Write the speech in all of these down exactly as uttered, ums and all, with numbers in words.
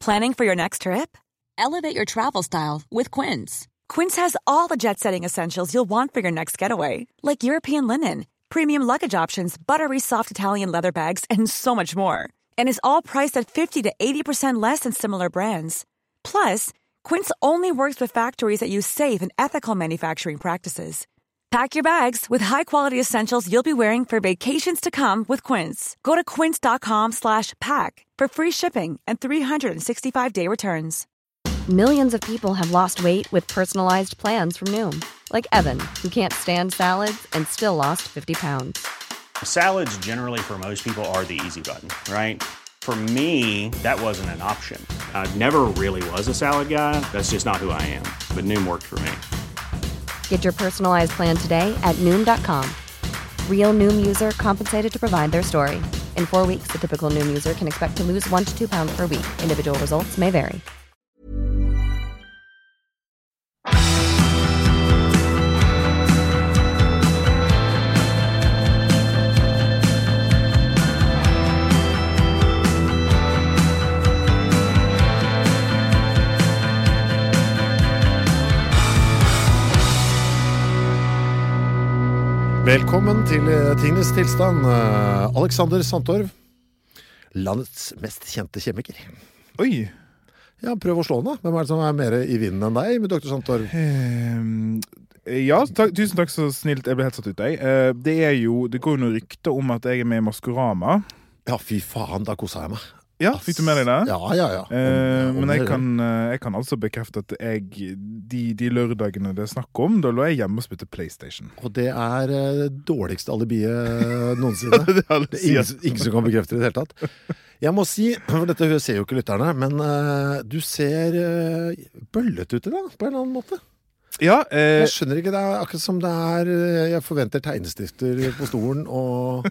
Planning for your next trip? Elevate your travel style with Quince. Quince has all the jet-setting essentials you'll want for your next getaway, like European linen, premium luggage options, buttery soft Italian leather bags, and so much more. And is all priced at fifty to eighty percent less than similar brands. Plus, Quince only works with factories that use safe and ethical manufacturing practices. Pack your bags with high-quality essentials you'll be wearing for vacations to come with Quince. Go to quince.com slash pack for free shipping and three sixty-five day returns. Millions of people have lost weight with personalized plans from Noom. Like Evan, who can't stand salads and still lost fifty pounds. Salads generally for most people are the easy button, right? For me, that wasn't an option. I never really was a salad guy. That's just not who I am. But Noom worked for me. Get your personalized plan today at Noom dot com. Real Noom user compensated to provide their story. In four weeks, the typical Noom user can expect to lose one to two pounds per week. Individual results may vary. Velkommen til Tingenes tilstand, Alexander Sandtorv, landets mest kjente kjemiker. Oi! Ja, prøv å slå den da. Hvem er det som er mer i vinden enn deg, med doktor Sandtorv? Um, ja, takk, tusen takk så snilt, jeg ble helt satt ut deg. Uh, det er jo, det går jo noen rykter om at jeg er med i Maskorama. Ja, fy faen, da koser jeg meg. Ja, fikk du med deg det? Ja, ja, ja. Om, uh, om men jeg kan, uh, jeg kan altså bekrefte at jeg, de, de lørdagene det er snakk om, da lå jeg hjemme og spilte PlayStation. Og det er uh, dårligste alibiet noensinne. Det er ingen, ingen som kan bekrefte det i det hele tatt. Jeg må si, for dette ser jo ikke lytterne, men uh, du ser uh, bøllet ut i dag, på en eller annen måte. Ja, eh, jeg skjønner ikke, det er akkurat som det er, jeg forventer tegnestifter på stolen og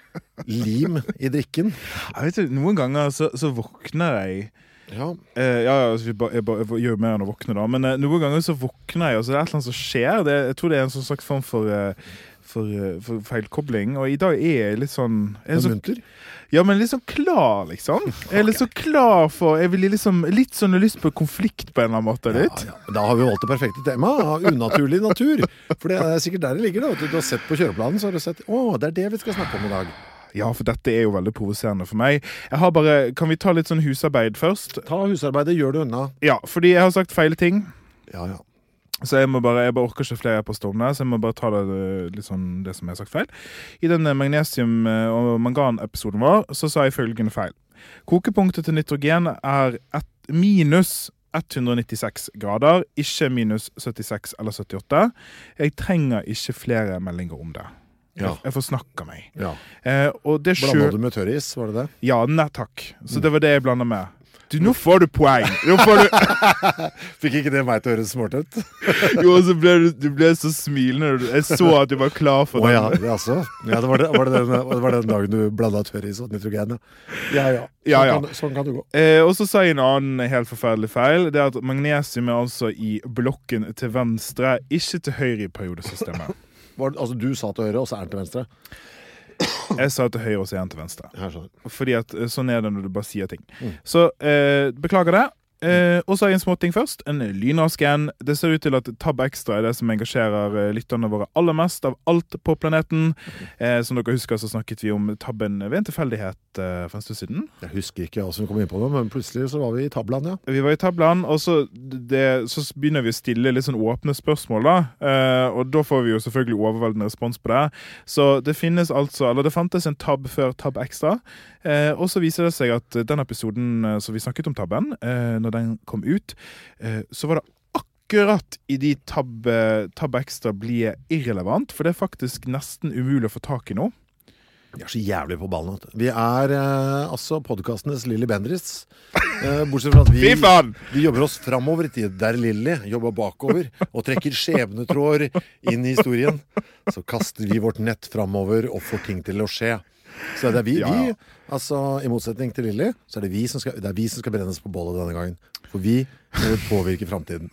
lim i drikken. Jeg vet ikke, noen ganger så, så våkner jeg. Ja. Eh, ja, altså, jeg, bare, jeg, bare, jeg gjør mer enn å våkne da, men eh, noen ganger så våkner jeg, og så er det et eller annet som skjer. Det, jeg tror det er en sånn slags form for, uh, for, uh, for feilkobling, og i dag er jeg litt sånn... Jeg er så, munter? Ja, men litt sånn klar, liksom. Jeg er litt så klar for... Jeg vil liksom, litt sånn lyst på konflikt på en eller annen måte, litt. Ja, ja. Da har vi valgt det perfekte tema, unaturlig natur. For det er sikkert der det ligger da. Du har sett på kjøreplanen, så har du sett, å, det er det vi skal snakke om i dag. Ja, for dette er jo veldig provoserende for meg. Jeg har bare, kan vi ta litt sånn husarbeid først? Ta husarbeidet, gjør det unna. Ja, fordi jeg har sagt feil ting. Ja, ja. Så jeg må bare, jeg bare orker ikke flere på stående, så jeg må bare ta det, litt sånn, det som jeg har sagt feil. I den magnesium- og mangan-episoden vår, så sa jeg følgende feil. Kokepunktet til nitrogen er et, minus ett hundre nittiseks grader, ikke minus syttiseks eller syttiåtte. Jeg trenger ikke flere meldinger om det. Ja. Jeg, jeg får snakke meg. Ja. Eh, og det Blander du med tørris, var det det? Ja, nei takk. Så det var det jeg blander med. Du, nå får du poeng. Nå får du... Fikk ikke det meg til å høres smart ut? Jo, og så ble du, du ble så smilende. Jeg så at du var klar for oh, den. Ja, det, altså. Ja, det var, det, var, det den, det var den dagen du blandet tørris og nitrogen. Ja, ja. Sånn, ja, ja. Kan, sånn kan du gå. Eh, og så sa jeg en annen helt forferdelig feil. Det er at magnesium er altså i blokken til venstre, ikke til høyre i periodesystemet. Var, altså du sa til høyre, og så er den til venstre? Jeg sa til høyre og så er den til venstre. Jeg skjønner. Fordi at sånn er det når du bare sier ting. Mm. Så eh, beklager det. Eh, og så har jeg en småting først. En lynrasken. Det ser ut til at Tab Extra er det som engasjerer eh, lytterne våre aller mest av alt på planeten. Eh, som dere husker så snakket vi om tabben ved en tilfeldighet eh, for en stund siden. Jeg husker ikke hva som kom inn på det, men plutselig så var vi i tabland, ja. Vi var i tabland, og så, det, så begynner vi å stille litt sånn åpne spørsmål da. Eh, og da får vi jo selvfølgelig overveldende respons på det. Så det finnes altså, eller det fantes en tab før Tab Extra. Eh, og så viser det seg at den episoden eh, som vi snakket om tabben, eh, når den kom ut, eh, så var det akkurat i de tab, tab Extra blir irrelevant, for det er faktisk nesten umulig å få tak i nå. Vi er så jævlig på ballen. Vi er eh, altså podcastenes Lilly Bendriss. Eh, bortsett fra at vi, vi jobber oss fremover i tid, der Lilly jobber bakover og trekker skjebnetråder inn i historien. Så kaster vi vårt nett fremover og får ting til å skje. Så det er vi, ja, ja. vi altså i motsetning til Lilly, så er det vi som skal, det er vi som skal brennes på bålet denne gangen. For vi vil påvirke fremtiden.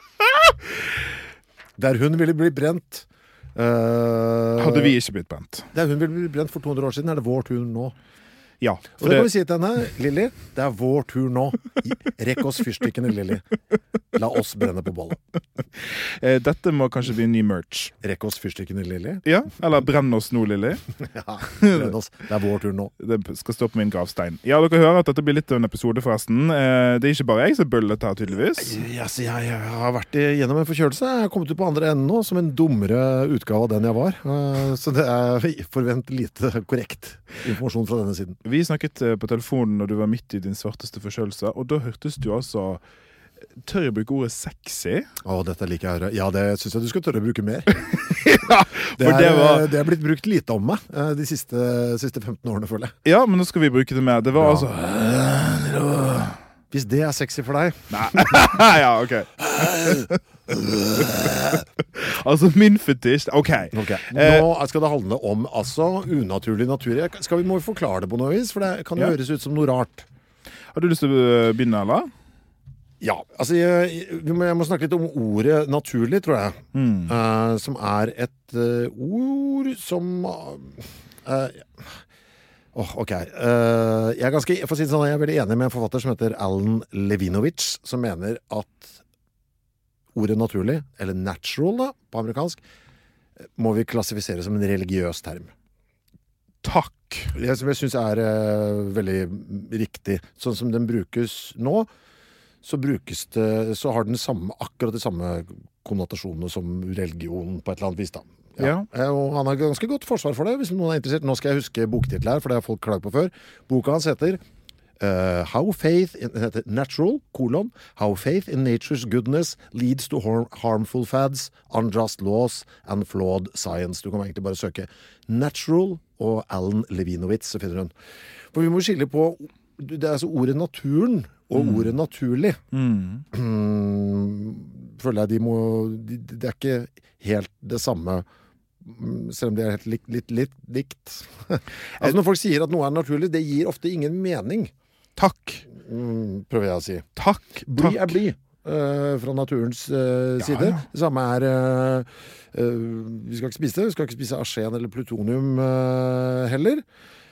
Der hun ville bli brent uh, hadde vi ikke blitt brent. Der hun ville bli brent for to hundre år siden, er det vår tur nå. Ja. Og det kan vi si til henne, Lilly, det er vår tur nå. Rekk oss fyrstikkene, Lilly. La oss brenne på bollet. Eh, dette må kanskje bli en ny merch. Rekk oss fyrstikkene, Lilly. Ja, eller brenn oss nå, Lilly. Ja, brenn oss. Det er vår tur nå. Det skal stå på min gravstein. Ja, dere hører at dette blir litt av en episode forresten. Eh, det er ikke bare jeg som bøller dette her, tydeligvis. Yes, jeg, jeg har vært gjennom en forkjølelse. Jeg har kommet ut på andre enden nå, som en dummere utgave av den jeg var. Uh, så det er forvent lite korrekt informasjon fra denne siden. Vi snakket på telefonen når du var midt i din svarteste forkjølelse, og da hørtes du altså tør jeg bruke ordet sexy? Å, dette liker jeg å høre. Ja, det synes jeg du skal tørre å bruke mer. Ja, det, er, det, var... det er blitt brukt lite om meg de siste, siste femten årene, føler jeg. Ja, men nå skal vi bruke det mer. Det var ja. altså... Hvis det er sexy for deg. Nei. Ja, ok. Altså, min fetisj. Ok. okay. Nå skal det handle om altså, unaturlig natur. Skal vi må vi forklare det på noe vis? For det kan jo ja. høres ut som noe rart. Har du lyst til å begynne, eller? Ja, altså jeg, jeg, må, jeg må snakke litt om ordet naturlig, tror jeg. Mm. Uh, som er et uh, ord som... Uh, Oh, ok. Uh, jeg, er ganske, for å si det sånn, jeg er veldig enig med en forfatter som heter Alan Levinovich, som mener at ordet naturlig, eller natural da, på amerikansk, må vi klassifisere som en religiøs term. Takk! Det som jeg synes er uh, veldig riktig. Sånn som den brukes nå, så brukes det, så har den samme, akkurat de samme konnotasjonene som religion på et eller annet vis da. Ja. Ja. Og han har ganske godt forsvar for det, hvis noen er interessert. Nå skal jeg huske boktitler her, for det har folk klaget på før. Boka hans heter uh, How Faith in, heter Natural, kolon, How Faith in Nature's Goodness Leads to harm, Harmful Fads, Unjust Laws and Flawed Science. Du kan egentlig bare søke Natural og Alan Levinovich, så finner hun. For vi må skille på, det er altså ordet naturen og mm. ordet naturlig. Mm. Føler jeg de må, de, det er ikke helt det samme, selv om det er helt likt, litt, litt likt. Altså når folk sier at noe er naturlig, det gir ofte ingen mening. Takk. Mm, prøver jeg å si. Takk. Bly takk. er bly. Uh, fra naturens uh, ja, side. Ja. Det samme er uh, uh, vi skal ikke spise det. Vi skal ikke spise arsen eller plutonium uh, heller.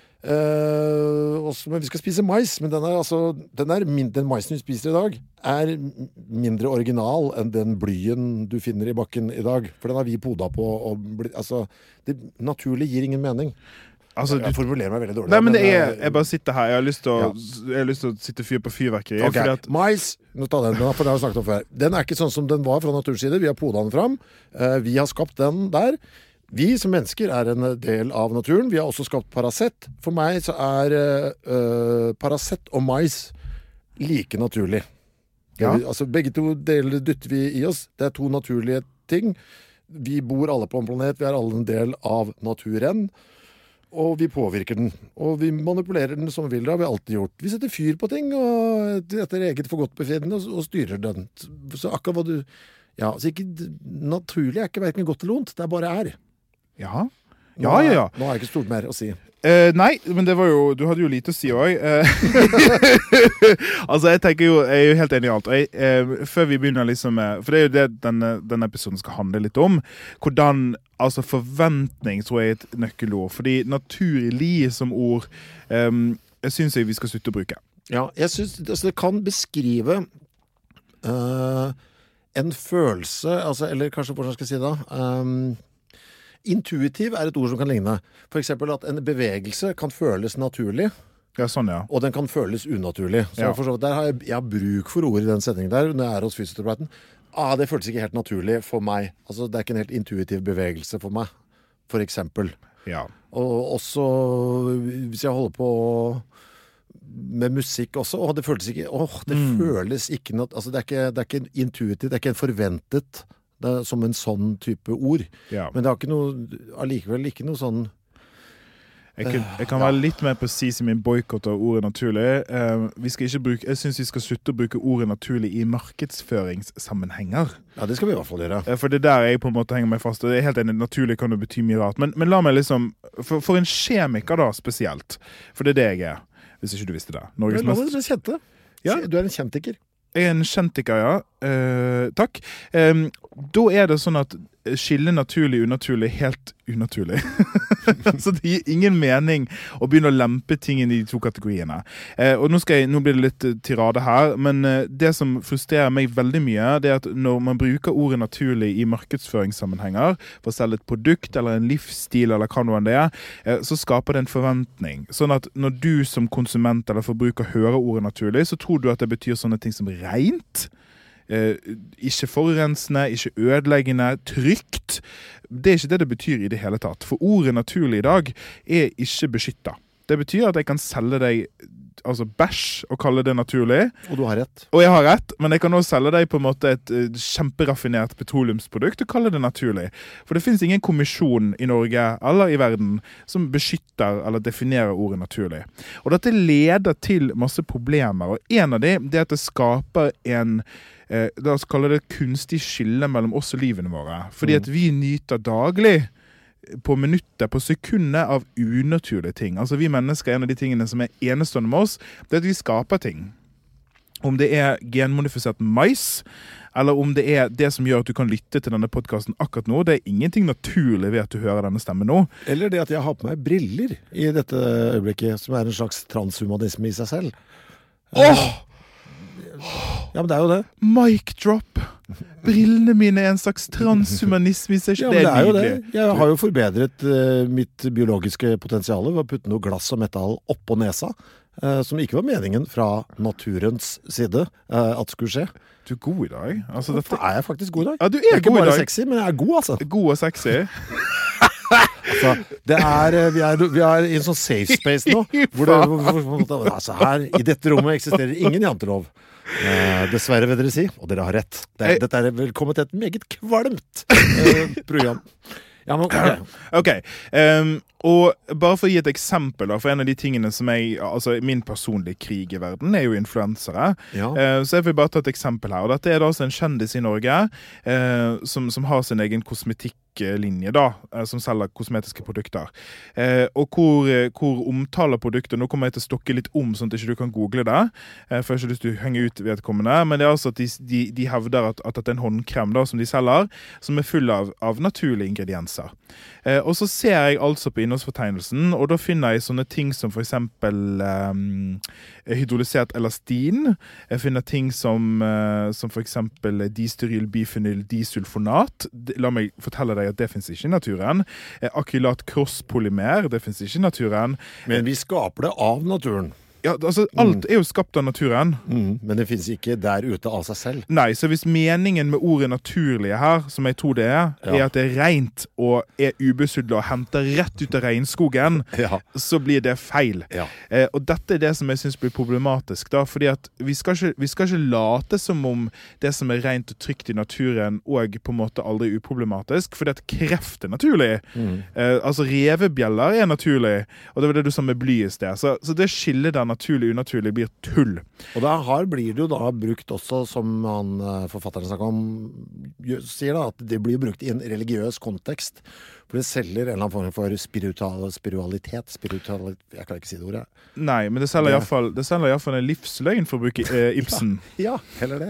Uh, også, men vi skal spise mais. Men den, er, altså, den, er min, den maisen vi spiser i dag er mindre original enn den blyen du finner i bakken i dag. For den har vi poda på og bli, altså, det naturlig gir ingen mening. Altså, jeg, jeg formulerer meg veldig dårlig. Nei, men det er, jeg bare sitter her. Jeg har lyst til å, ja. jeg har lyst til å sitte fyr på fyrverkeri. Ok, at... mais. Nå tar den, for det har vi snakket om før. Den er ikke sånn som den var fra naturens side. Vi har poda den fram. Uh, vi har skapt den der. Vi som mennesker er en del av naturen. Vi har også skapt Paracet. For meg så er uh, Paracet og mais like naturlig. Ja. Vi, altså, begge to deler dytter vi i oss. Det er to naturlige ting. Vi bor alle på en planet. Vi er alle en del av naturen. Og vi påvirker den. Og vi manipulerer den som vi vil. Det har vi alltid gjort. Vi setter fyr på ting og etter eget forgodtbefinnende og, og styrer den. Så akkurat hva du... Ja, så ikke, naturlig er ikke hverken godt eller ondt. Det er bare er. Ja. Ja, ja, ja. Nå har jeg ikke stort mer å si. Uh, nei, men det var jo, du hadde jo lite å si også. Uh, altså, jeg tenker jo, jeg er jo helt enig i alt. Jeg, uh, før vi begynner liksom med, for det er jo det denne, denne episoden skal handle litt om, hvordan, altså forventning tror jeg er et nøkkelord. Fordi naturlig som ord, um, jeg synes jeg vi skal slutte å bruke. Ja, jeg synes, altså det kan beskrive uh, en følelse, altså, eller kanskje hvordan skal jeg si det, um, intuitiv er et ord som kan ligne. For eksempel at en bevegelse kan føles naturlig. Ja, sånn, ja. Og den kan føles unaturlig. Så ja. for så vidt, der har jeg, jeg har bruk for ord i den setningen der, når jeg er hos fysioterapeuten. Ah, det føles ikke helt naturlig for meg. Altså, det er ikke en helt intuitiv bevegelse for meg, for eksempel. Ja. Og også, hvis jeg holder på med musikk også, åh, det føles ikke, åh, det mm. føles ikke noe, altså det er ikke, det er ikke intuitivt, det er ikke en forventet, det er som en sånn type ord. Ja. Men det har ikke noe, allikevel ikke noe sånn... Jeg kan, jeg kan være litt mer presis i min boykott av ordet naturlig. Uh, vi skal ikke bruke, jeg synes vi skal slutte å bruke ordet naturlig i markedsføringssammenhenger. Ja, det skal vi i hvert fall gjøre. Uh, for det der jeg på en måte henger meg fast, og det er helt enig, naturlig kan det bety mye rart. Men, men la meg liksom, for, for en kjemiker da spesielt, for det er det jeg er, hvis ikke du visste det. Norges mest... La meg kjente. Ja. Du er en kjentiker. Jeg er en kjentiker, ja. Uh, takk. Um, da er det sånn at skille naturlig og unaturlig helt unaturlig. Så det gir ingen mening å begynne å lempe tingene i de to kategoriene. Eh, og nå, skal jeg, nå blir det litt tirade her, men eh, det som frustrerer meg veldig mye, det er at når man bruker ordet naturlig i markedsføringssammenhenger, for å selge et produkt eller en livsstil eller hva noe enn det er, eh, så skaper det en forventning. Sånn at når du som konsument eller forbruker hører ordet naturlig, så tror du at det betyr sånne ting som rent, Eh, ikke forurensende, ikke ødeleggende, trygt. Det er ikke det det betyr i det hele tatt. For ordet naturlig i dag er ikke beskyttet. Det betyr at jeg kan selge deg altså bæsj og kalle det naturlig. Og du har rett. Og jeg har rett, men jeg kan også selge deg på en måte et uh, kjemperaffinert petroleumsprodukt og kalle det naturlig. For det finnes ingen kommisjon i Norge eller i verden som beskytter eller definerer ordet naturlig. Og dette leder til masse problemer, og en av dem er at det skaper en eh, la oss kalle det kunstig skille mellom oss og livene våre. Fordi at vi nyter daglig på minutter, på sekunder av unaturlige ting. Altså vi mennesker, en av de tingene som er enestående med oss, det er at vi skaper ting. Om det er genmodifisert mais, eller om det er det som gjør at du kan lytte til denne podcasten akkurat nå, det er ingenting naturlig ved at du hører denne stemmen nå. Eller det at jeg har på meg briller i dette øyeblikket, som er en slags transhumanisme i seg selv. Åh! Ja, men det er jo det. Mic drop. Brillene mine er en slags transhumanisme i seg. Ja, men det er jo det. Jeg har jo forbedret uh, mitt biologiske potensial ved å putte noe glass og metall oppå nesa, uh, som ikke var meningen fra naturens side uh, at skulle skje. Du er god i dag. Altså, dette... Er jeg faktisk god i dag? Ja, du er, jeg er ikke god bare i dag. sexy, men jeg er god, altså. God og sexy. Altså, det er, vi, er, vi er i en sånn safe space nå, hvor det, hvor, hvor, hvor, altså her, i dette rommet eksisterer ingen jantelov. Eh, dessverre vil dere si, og dere har rett. Det, Hey. Dette er velkommen til et meget kvalmt eh, program. Ja, men ok. Ok, um, og bare for å gi et eksempel da, for en av de tingene som jeg, altså min personlige krig i verden er jo influensere. Ja. Uh, så jeg vil bare ta et eksempel her, og dette er da altså en kjendis i Norge uh, som, som har sin egen kosmetikklinje da, uh, som selger kosmetiske produkter. Uh, og hvor, uh, hvor omtaler produkter, nå kommer jeg til å stokke litt om sånn at ikke du kan google det, uh, for jeg har ikke lyst til å henge ut vedkommende, men det er altså at de, de, de hevder at, at det er en håndkrem da, som de selger, som er full av, av naturlige ingredienser. Uh, og så ser jeg altså på innholdsfortegnelsen, og da finner jeg sånne ting som for eksempel um, hydrolysert elastin. Jeg finner ting som, uh, som for eksempel distyryl, bifenyl, disulfonat. La meg fortelle deg at det finnes ikke i naturen. Uh, akylat crosspolymer, det finnes ikke i naturen. Men vi skaper det av naturen. Ja, altså, alt er jo skapt av naturen. Mm, men det finnes ikke der ute av seg selv. Nei, så hvis meningen med ordet naturlige her, som jeg tror det er, Ja. er at det er rent og er ubesudlet og henter rett ut av regnskogen, Ja. så blir det feil. Ja. Eh, og dette er det som jeg synes blir problematisk, da, fordi at vi skal, ikke, vi skal ikke late som om det som er rent og trygt i naturen og på en måte aldri uproblematisk, fordi at kreft er naturlig. Mm. Eh, altså revebjeller er naturlig, og det var det du sa med bly i sted. Så, så det skillet der naturlig og unaturlig blir tull. Og da her blir det jo da brukt også, som han, eh, forfatteren snakker om, gjør- sier da, at det blir brukt i en religiøs kontekst. For det selger en eller annen form for spiritual, spiritualitet, spiritualitet, jeg klarer ikke si det ordet. Nei, men det selger Det- i hvert fall, det selger i hvert fall en livsløgn for å bruke eh, Ibsen. Ja, heller det.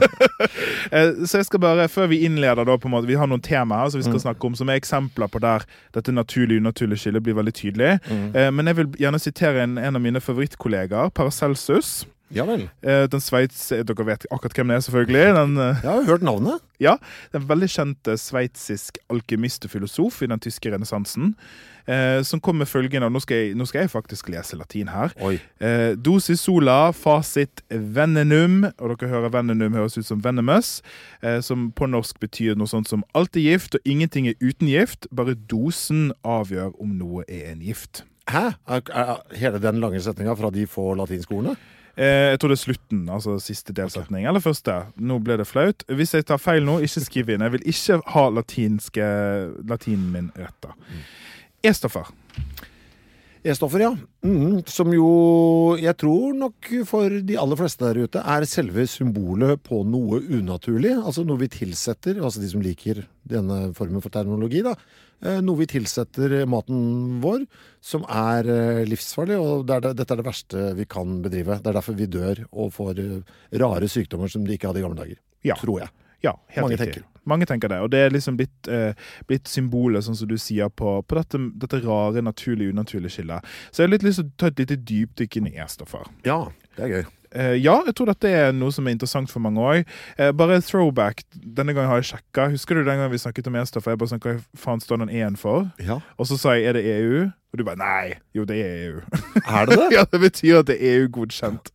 Eh, så jeg skal bare, før vi innleder da på en måte, vi har noen temaer som vi skal Mm. snakke om, som er eksempler på der dette naturlig og unaturlig skille blir veldig tydelig. Mm. Eh, men jeg vil gjerne sitere en, en av mine favorittkollegaer, Paracelsus. Ja vel. Eh, den Sveits, dere vet akkurat hvem det er selvfølgelig. Den, eh, Jeg har jo hørt navnet. ja, den veldig kjente sveitsisk alkymist og filosof i den tyske renessansen, eh, som kom med følgende, og nå skal, jeg, nå skal jeg faktisk lese latin her. Oi. Eh, dosis sola, facit venenum, og dere hører venenum høres ut som venomous, eh, som på norsk betyr noe sånt som alt er gift, og ingenting er uten gift, bare dosen avgjør om noe er en gift. Hæ? Er, er, er hele den lange setninga fra de få latinske ordene? Eh, jeg tror det er slutten, altså siste delsetning, eller første. Nå ble det flaut. Hvis jeg tar feil nå, ikke skriv inn. Jeg vil ikke ha latinske, latinen min retta. E-stoffer. E-stoffer, ja. Mm, som jo, jeg tror nok for de aller fleste der ute, er selve symbolet på noe unaturlig. Altså noe vi tilsetter, altså de som liker denne formen for terminologi da. Eh, noe vi tilsetter maten vår, som er eh, livsfarlig, og det er det, dette er det verste vi kan bedrive. Det er derfor vi dør og får eh, rare sykdommer som de ikke hadde i gamle dager. Ja. Tror jeg. Ja, helt Mange riktig. tenker. Mange tenker det, og det er liksom blitt, eh, blitt symbolet, sånn som du sier, på, på dette, dette rare, naturlige, unaturlige skillet. Så jeg har litt lyst til å ta et lite dypdykk inn i E-stoffer. Ja, det er gøy. Eh, ja, jeg tror dette er noe som er interessant for mange også. Eh, bare throwback, denne gangen har jeg sjekket. Husker du den gangen vi snakket om E-stoffer? Jeg bare sånn, hva faen står den E-en for? Ja. Og så sa jeg, er det E U? Og du bare, nei, jo det er E U. Er det det? Ja, det betyr at det er E U-godkjent.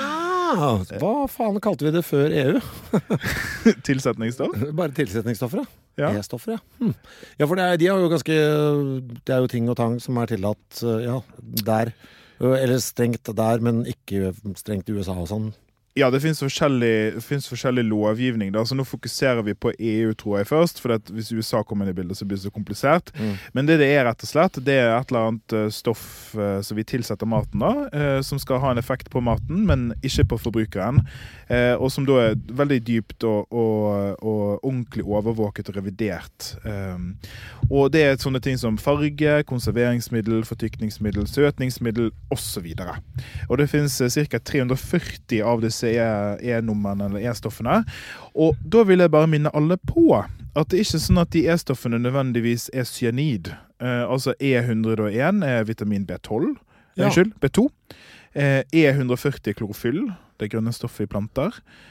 Ah, hva faen kalte vi det før E U? Tilsetningsstoff? Bare tilsetningsstoffer, ja. Ja. E-stoffer, ja. Hm. Ja, for det er, de er jo ganske, det er jo ting og tang som er tillatt, ja, der. Eller strengt der, men ikke strengt i U S A og sånn. Ja, det finnes forskjellig, det finnes forskjellig lovgivning da, så nå fokuserer vi på E U, tror jeg først, for at hvis U S A kommer inn i bildet så blir det så komplisert. Mm. Men det det er rett og slett, det er et eller annet stoff uh, som vi tilsetter maten da, uh, som skal ha en effekt på maten, men ikke på forbrukeren, uh, og som da er veldig dypt og, og, og ordentlig overvåket og revidert. Um, og det er sånne ting som farge, konserveringsmiddel, fortykningsmiddel, søtningsmiddel, og så videre. Og det finnes uh, cirka tre hundre og førti av disse E-nummerne eller E-stoffene. Og da vil jeg bare minne alle på at det er ikke sånn at de E-stoffene nødvendigvis er cyanid. Eh, altså E hundre og en er vitamin B tolv, ja. Unnskyld, B to. Eh, E hundre og førti er klorofyll, det grønne stoffet i planter.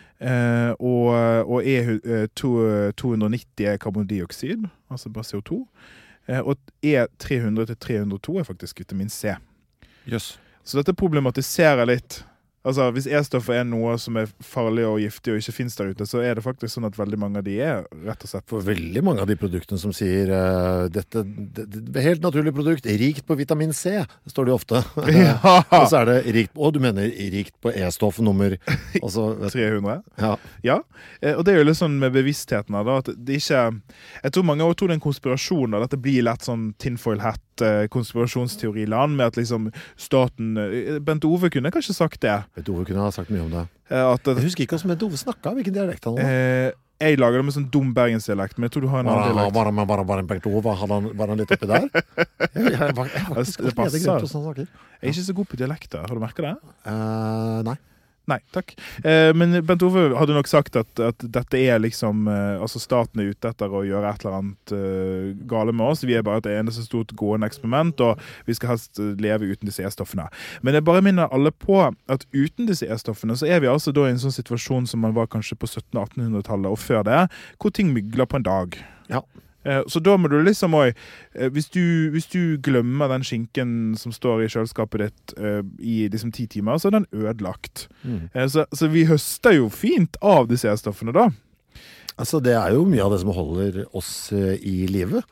Eh, og, og E to hundre og nitti er karbondioksid, altså bare C O to. Eh, og E tre hundre til tre hundre og to er faktisk vitamin C. Yes. Så dette problematiserer litt. Altså, hvis E-stoffer er noe som er farlig og giftig og ikke finnes der ute, så er det faktisk sånn at veldig mange av de er rett og slett. For veldig mange av de produktene som sier uh, dette, det, det er helt naturlig produkt, rikt på vitamin C, står det ofte. Ja. Og så er det rikt, og du mener rikt på E-stoff nummer altså, tre hundre. Ja. Ja, og det er jo litt sånn med bevisstheten da, at det ikke, jeg tror mange tror det er en konspirasjon da, at det blir lett sånn tinfoil hat, konspirasjonsteoriland med at liksom staten, Bent Ove kunne kanskje sagt det. Bent Ove kunne ha sagt mye om det. At, jeg husker ikke hvordan Bent Ove snakket, hvilken dialekt han var. Eh, jeg lager det med sånn dum bergensdialekt, men jeg tror du har en annen dialekt. Var han, var han, var han Bent Ove? Var han, var han litt oppi der? Jeg, jeg, jeg, jeg, jeg, det passer. Jeg er ikke så god på dialekter, har du merket det? Uh, nei. Nei, takk. Eh, men Bent Ove hadde nok sagt at, at dette er liksom, eh, altså staten er ute etter å gjøre et eller annet eh, gale med oss. Vi er bare et eneste stort gående eksperiment, og vi skal helst leve uten disse E-stoffene. Men jeg bare minner alle på at uten disse E-stoffene så er vi altså da i en sånn situasjon som man var kanskje på sytten-attenhundretallet og før det, hvor ting mygler på en dag. Ja. Så da må du liksom også, hvis du, hvis du glemmer den skinken som står i kjøleskapet ditt uh, i liksom ti timer, så er den ødelagt. Mm. Så, så vi høster jo fint av disse E-stoffene da. Altså det er jo mye av det som holder oss uh, i livet.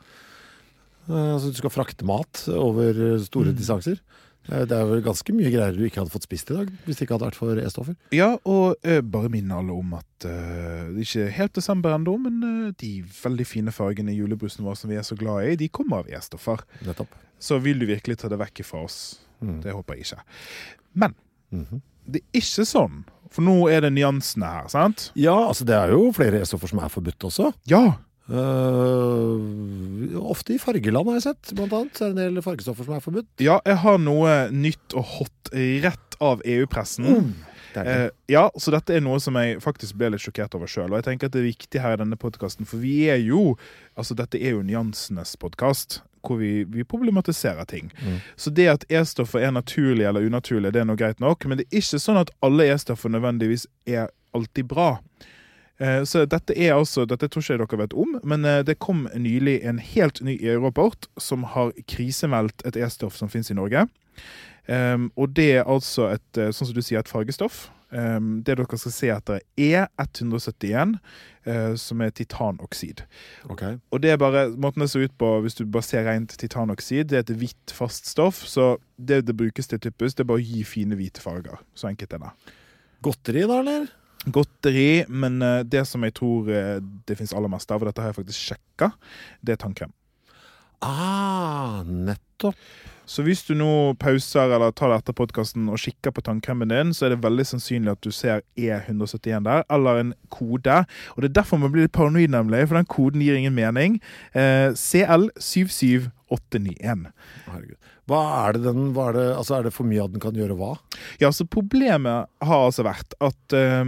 Uh, altså du skal frakte mat over store mm. distanser. Det er vel ganske mye greier du ikke hadde fått spist i dag, hvis det ikke hadde vært for E-stoffer. Ja, og uh, bare minne alle om at uh, det er ikke helt desember enda, men uh, de veldig fine fargene i julebrusen vår som vi er så glad i, de kommer av E-stoffer. Nettopp. Så vil du virkelig ta det vekk fra oss. Mm. Det håper jeg ikke. Men mm-hmm. det er ikke sånn, for nå er det nyansene her, sant? Ja, altså det er jo flere E-stoffer som er forbudt også. Ja. Uh, ofte i fargeland har jeg sett, blant annet. Så er det en del fargestoffer som er forbudt. Ja, jeg har noe nytt og hot rett av E U-pressen. Mm, uh, ja, så dette er noe som jeg faktisk ble litt sjokkert over selv. Og jeg tenker at det er viktig her i denne podcasten, for vi er jo, altså dette er jo nyansenes podcast, hvor vi, vi problematiserer ting. Mm. Så det at E-stoffer er naturlig eller unaturlig, det er noe greit nok, men det er ikke sånn at alle E-stoffer nødvendigvis er alltid bra. Så dette er altså, dette tror ikke dere vet om, men det kom nylig en helt ny E U-rapport som har krisemeldt et E-stoff som finnes i Norge. Um, og det er altså et, sånn som du sier, et fargestoff. Um, det dere skal se etter er E ett hundre og syttien, uh, som er titanoksid. Okay. Og det er bare, måten det ser ut på, hvis du bare ser rent titanoksid, det er et hvitt fast stoff, så det det brukes til typisk, det er bare å gi fine hvite farger. Så enkelt er det. Godteri da, eller? Godteri, men uh, det som jeg tror uh, det finnes aller mest av, og dette har jeg faktisk sjekket, det er tannkrem. Ah, nettopp. Så hvis du nå pauser eller tar det etter podcasten og kikker på tannkremen din, så er det veldig sannsynlig at du ser E ett hundre og syttien der, eller en kode. Og det er derfor man blir litt paranoid nemlig, for den koden gir ingen mening. Uh, C L syv syv åtte ni en. Herregud. Hva er det den, hva er det, altså er det for mye at den kan gjøre hva? Ja, så problemet har altså vært at um,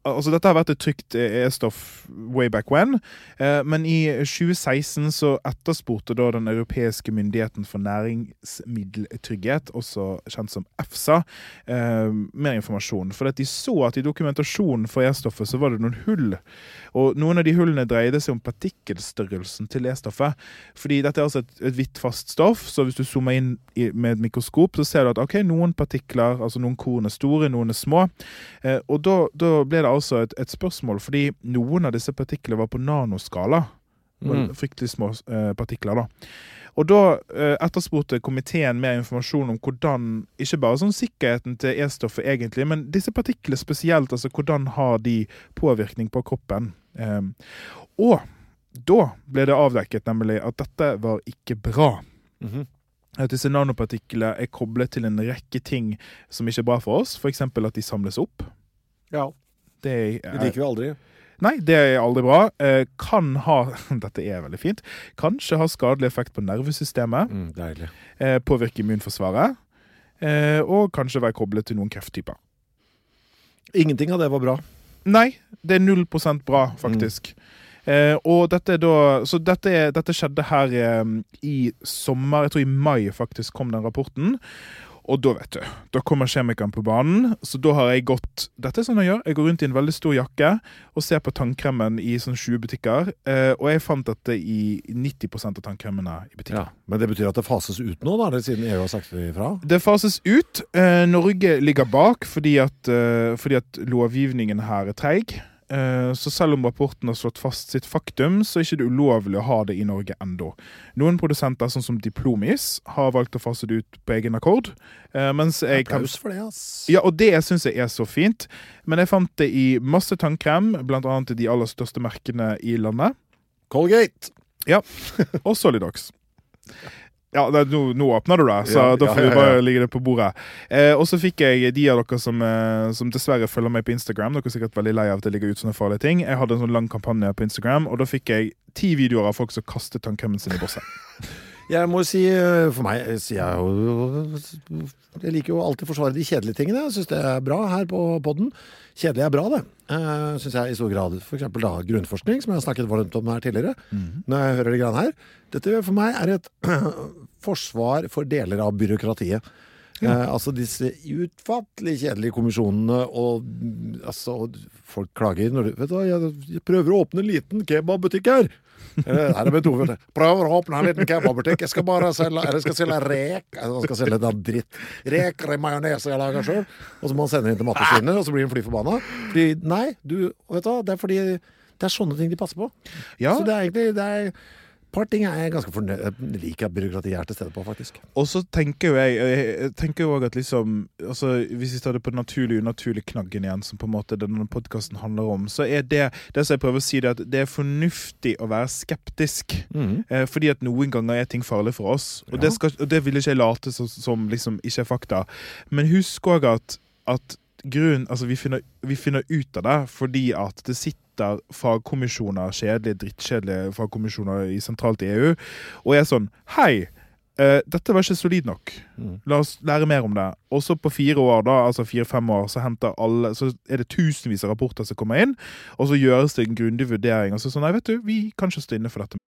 altså dette har vært et trygt e-stoff way back when, eh, men i tjue seksten så etterspurte da den europeiske myndigheten for næringsmiddeltrygghet, også kjent som EFSA, eh, mer informasjon. For at de så at i dokumentasjonen for e-stoffet så var det noen hull, og noen av de hullene dreide seg om partikkelstørrelsen til e-stoffet, fordi dette er altså et, et hvitt fast stoff, så hvis du zoomer inn i, med et mikroskop, så ser du at ok, noen partikler, altså noen korn er store, noen er små, eh, og da, da ble det altså et, et spørsmål, fordi noen av disse partiklene var på nanoskala, mm. fryktelig små eh, partikler da. Og da eh, etterspurte komiteen mer informasjon om hvordan, ikke bare sånn sikkerheten til e-stoffet egentlig, men disse partiklene spesielt, altså hvordan har de påvirkning på kroppen. Eh, og da ble det avdekket nemlig at dette var ikke bra. Mhm. At disse nanopartiklene er koblet til en rekke ting som ikke er bra for oss, for eksempel at de samles opp. Ja, det, er, det liker vi aldri. Nei, det er aldri bra. Eh, kan ha, dette er veldig fint, kanskje ha skadelig effekt på nervesystemet, mm, deilig. Eh, påvirke immunforsvaret, eh, og kanskje være koblet til noen krefttyper. Ingenting av det var bra. Nei, det er null prosent bra, faktisk. Mm. Eh, og dette da, så dette, dette skjedde her eh, i sommer, jeg tror i mai faktisk kom den rapporten, og da vet du, da kommer kjemikeren på banen, så da har jeg gått, dette er sånn jeg gjør, jeg går rundt i en veldig stor jakke og ser på tannkremen i sånn tjue butikker, eh, og jeg fant dette i nitti prosent av tannkremene i butikken. Ja, men det betyr at det fases ut nå da, det siden E U har sagt det ifra? Det fases ut, eh, Norge ligger bak fordi at, eh, fordi at lovgivningen her er treig. Så selv om rapporten har slått fast sitt faktum, så er det ikke ulovlig å ha det i Norge enda. Noen produsenter, sånn som Diplomis, har valgt å fase det ut på egen akkord. Mens jeg kan... Applaus for det, ass. Ja, og det synes jeg er så fint. Men jeg fant det i masse tannkrem, blant annet de aller største merkene i landet. Colgate! Ja, og Solidox. Ja, det, nå, nå åpner du det, så ja, da får ja, vi ja, bare ja. ligge det på bordet. Eh, og så fikk jeg de av dere som, eh, som dessverre følger meg på Instagram. Dere er sikkert veldig lei av at det ligger ut sånne farlige ting. Jeg hadde en sånn lang kampanje på Instagram, og da fikk jeg ti videoer av folk som kastet tannkremen sin i bosset. Jeg må si, for meg, sier jeg jo, jeg liker jo alltid forsvare de kjedelige tingene. Jeg synes det er bra her på podden. Kjedelig er bra, det. Uh, synes jeg i stor grad. For eksempel da, grunnforskning, som jeg har snakket varmt om her tidligere. Mm-hmm. Når jeg hører det grann her. Dette for meg er et forsvar for deler av byråkratiet. Ja. Uh, altså disse utfattelig kjedelige kommisjonene, og altså, folk klager når du, vet du hva, jeg, jeg prøver å åpne en liten kebabbutikk her. Her er det to, prøver å åpne en liten kebabbutikk. Jeg skal bare selge, eller jeg skal selge rek. Jeg skal selge den dritt. Reker i majonese jeg lager selv. Og så må man sende inn til matforsynet, og så blir den fly forbanna. Fordi, nei, du, vet du hva, det er fordi det er sånne ting de passer på. Ja. Så det er egentlig, det er et par ting jeg er ganske fornøyd. Jeg liker at byråkratiet er til stede på, faktisk. Og så tenker jo jeg, jeg tenker jo også at liksom, altså, hvis vi tar det på naturlig og unaturlig knaggen igjen, som på en måte denne podcasten handler om, så er det, det som jeg prøver å si, det at det er fornuftig å være skeptisk, mm. eh, fordi at noen ganger er ting farlig for oss, og, ja. det, skal, og det vil ikke jeg late som, som liksom ikke er fakta. Men husk også at, at grunn, altså vi finner, vi finner ut av det, fordi at det sitter fagkommisjoner, kjedelige, drittkjedelige fagkommisjoner i sentralt i E U, og jeg er sånn, hei, uh, dette var ikke solid nok. Mm. La oss lære mer om det. Og så på fire år da, altså fire-fem år, så henter alle, så er det tusenvis av rapporter som kommer inn, og så gjøres det en grundig vurdering, og så sånn, nei, vet du, vi kan ikke stå inne for dette.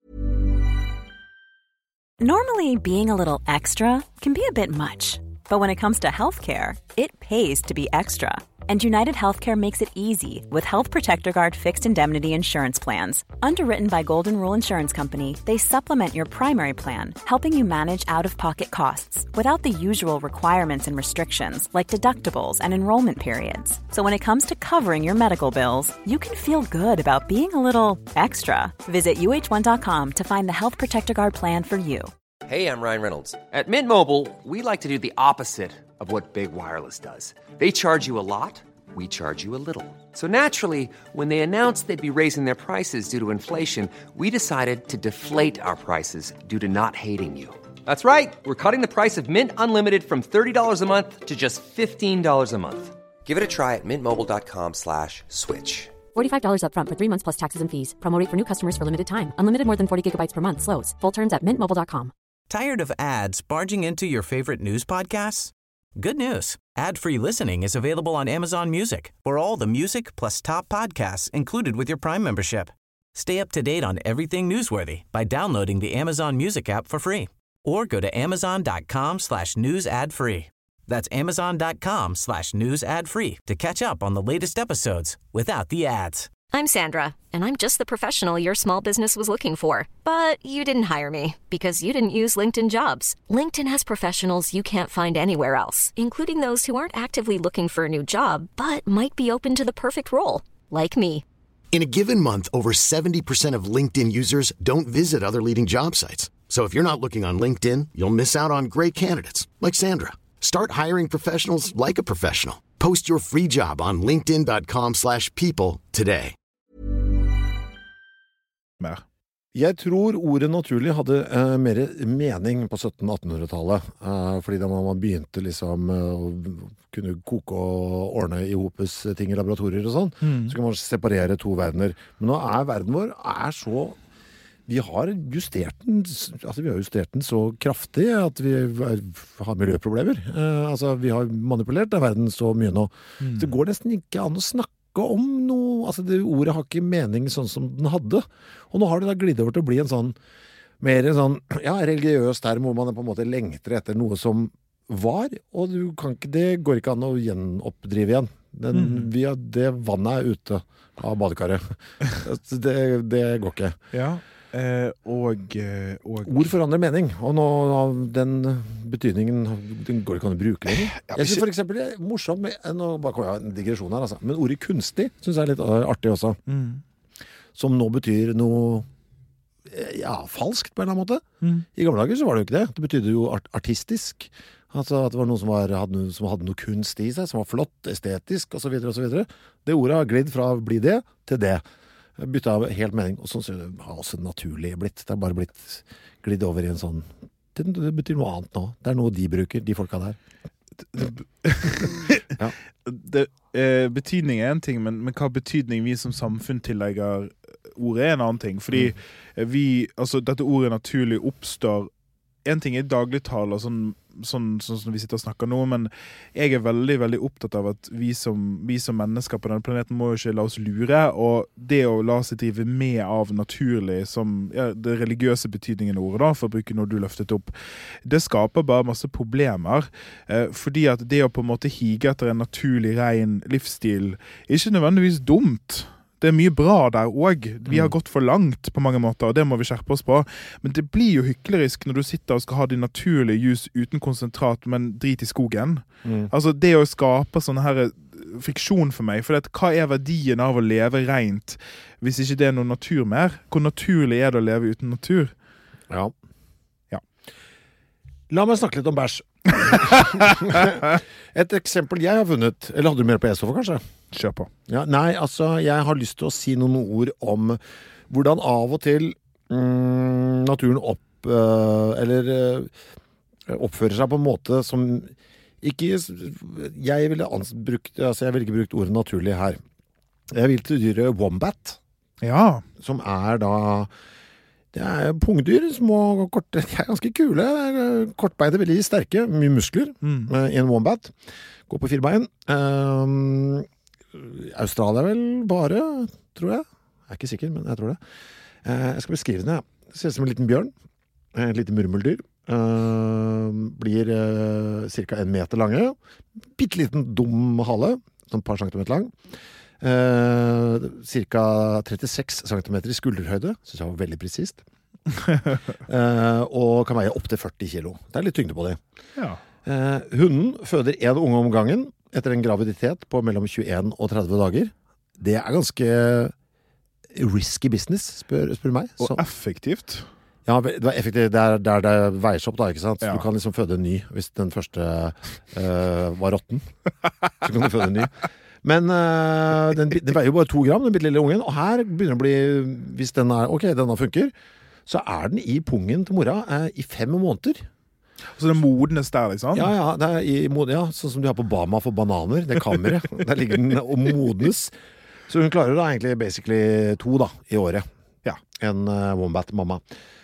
Normally, being a little extra can be a bit much. But when it comes to healthcare, it pays to be extra. And United Healthcare makes it easy with Health Protector Guard fixed indemnity insurance plans. Underwritten by Golden Rule Insurance Company, they supplement your primary plan, helping you manage out-of-pocket costs without the usual requirements and restrictions like deductibles and enrollment periods. So when it comes to covering your medical bills, you can feel good about being a little extra. Visit U H one dot com to find the Health Protector Guard plan for you. Hey, I'm Ryan Reynolds. At Mint Mobile, we like to do the opposite of what Big Wireless does. They charge you a lot, we charge you a little. So naturally, when they announced they'd be raising their prices due to inflation, we decided to deflate our prices due to not hating you. That's right. We're cutting the price of Mint Unlimited from thirty dollars a month to just fifteen dollars a month. Give it a try at mintmobile.com slash switch. forty-five dollars up front for three months plus taxes and fees. Promo rate for new customers for limited time. Unlimited more than forty gigabytes per month. Slows full terms at mint mobile dot com. Tired of ads barging into your favorite news podcasts? Good news. Ad-free listening is available on Amazon Music for all the music plus top podcasts included with your Prime membership. Stay up to date on everything newsworthy by downloading the Amazon Music app for free or go to amazon.com slash news ad free. That's amazon.com slash news ad free to catch up on the latest episodes without the ads. I'm Sandra, and I'm just the professional your small business was looking for. But you didn't hire me because you didn't use LinkedIn Jobs. LinkedIn has professionals you can't find anywhere else, including those who aren't actively looking for a new job, but might be open to the perfect role, like me. In a given month, over seventy percent of LinkedIn users don't visit other leading job sites. So if you're not looking on LinkedIn, you'll miss out on great candidates like Sandra. Start hiring professionals like a professional. Post your free job on linkedin.com slash people today. Mer. Jeg tror ordet naturlig hadde uh, mer mening på sytten-attenhundretallet, uh, fordi da man begynte liksom uh, å kunne koke og ordne i hopes ting i laboratorier og sånn, mm. så kan man separere to verdener. Men nå er verden vår er så... Vi har justert den, altså vi har justert den så kraftig at vi har miljøproblemer. Uh, altså vi har manipulert den verden så mye nå. Mm. Det går nesten ikke an å snakke om noe, altså det ordet har ikke mening sånn som den hadde. Og nå har det da glidd over til å bli en sånn, mer en sånn, ja, religiøs term hvor man på en måte lengter etter noe som var, og du kan ikke, det går ikke an å gjenoppdrive igjen. Den, mm. vi har, det vannet er ute av badekaret. det, det går ikke. Ja. Eh, og, og ord forandrer mening, og nå den betydningen den går ikke an å bruke lenger. Jeg synes for eksempel det er morsomt med, nå bare kommer jeg en digresjon her altså, men ordet kunstig synes jeg er litt artig også, mm. som nå betyr noe ja, falskt på en eller annen måte. Mm. I gamle dager så var det jo ikke det. Det betydde jo art artistisk, altså at det var noen som, var, hadde, noe, som hadde noe kunst i seg, som var flott, estetisk og så videre og så videre. Det ordet har glidd fra å bli det til det. Bytta av helt mening, og sånn så det har også naturlig blitt. Det har bare blitt glidd over i en sånn, det, det betyr noe annet nå. Det er noe de bruker, de folka der. ja. det, eh, betydning er en ting, men, men hva betydning vi som samfunn tillegger ordet er en annen ting. Fordi mm. vi, altså dette ordet naturlig oppstår, en ting er dagligtale, sånn, sånn, sånn som vi sitter og snakker nå, men jeg er veldig, veldig opptatt av at vi som, vi som mennesker på denne planeten må jo ikke la oss lure, og det å la seg drive med av naturlig, som ja, det religiøse betydningen av ordet da, for å bruke noe du løftet opp, det skaper bare masse problemer, eh, fordi at det å på en måte hige etter en naturlig, ren livsstil er ikke nødvendigvis dumt. Det er mye bra der også. Vi har gått for langt på mange måter, og det må vi skjerpe oss på. Men det blir jo hyklerisk når du sitter og skal ha din naturlige jus uten konsentrat, men drit i skogen. Mm. Altså det å skape sånne her friksjon for meg, for det, hva er verdien av å leve rent hvis ikke det er noe natur mer? Hvor naturlig er det å leve uten natur? Ja. Ja. La meg snakke litt om bæsj. Et eksempel jeg har funnet, eller hadde du mer på e-stoffet kanskje? Kjør på. Ja, nei, altså, jeg har lyst til å si noen ord om hvordan av og til mm, naturen opp, øh, eller øh, oppfører seg på en måte som ikke, jeg ville, brukt, altså, jeg ville ikke brukt ordet naturlig her. Jeg vil til dyret wombat, ja. Som er da, det er pungdyr, små, korte, de er ganske kule, kortbeinte, veldig sterke, mye muskler mm. i en wombat. Går på fire bein. Um, Australia vel bare, tror jeg. Jeg er ikke sikker, men jeg tror det. Uh, jeg skal beskrive den, ja. Det ser ut som en liten bjørn. En liten murmeldyr. Uh, blir uh, cirka en meter lange. Bitteliten dum hale, som et par centimeter lang. Uh, cirka trettiseks centimeter i skulderhøyde. Synes jeg var veldig presist. uh, og kan veie opp til førti kilo. Det er litt tyngde på det. Ja. Uh, hunden føder en unge om gangen etter en graviditet på mellom tjueen og tretti dager. Det er ganske risky business, spør, spør meg. Og Så. Effektivt. Ja, det var effektivt der, der det veier seg opp da, ikke sant? Ja. Du kan liksom føde en ny hvis den første uh, var rotten. Så kan du føde en ny. Men uh, den, den veier jo bare to gram, den bitte lille ungen, og her begynner det å bli, hvis den er, ok, denne funker, så er den i pungen til mora uh, i fem måneder. Så det modnes der, liksom? Ja, ja, det er i, ja, sånn som du har på Bama for bananer, det kammeret. Der ligger den og modnes. Så hun klarer da egentlig basically to da, i året. Ja, en uh, wombat-mamma.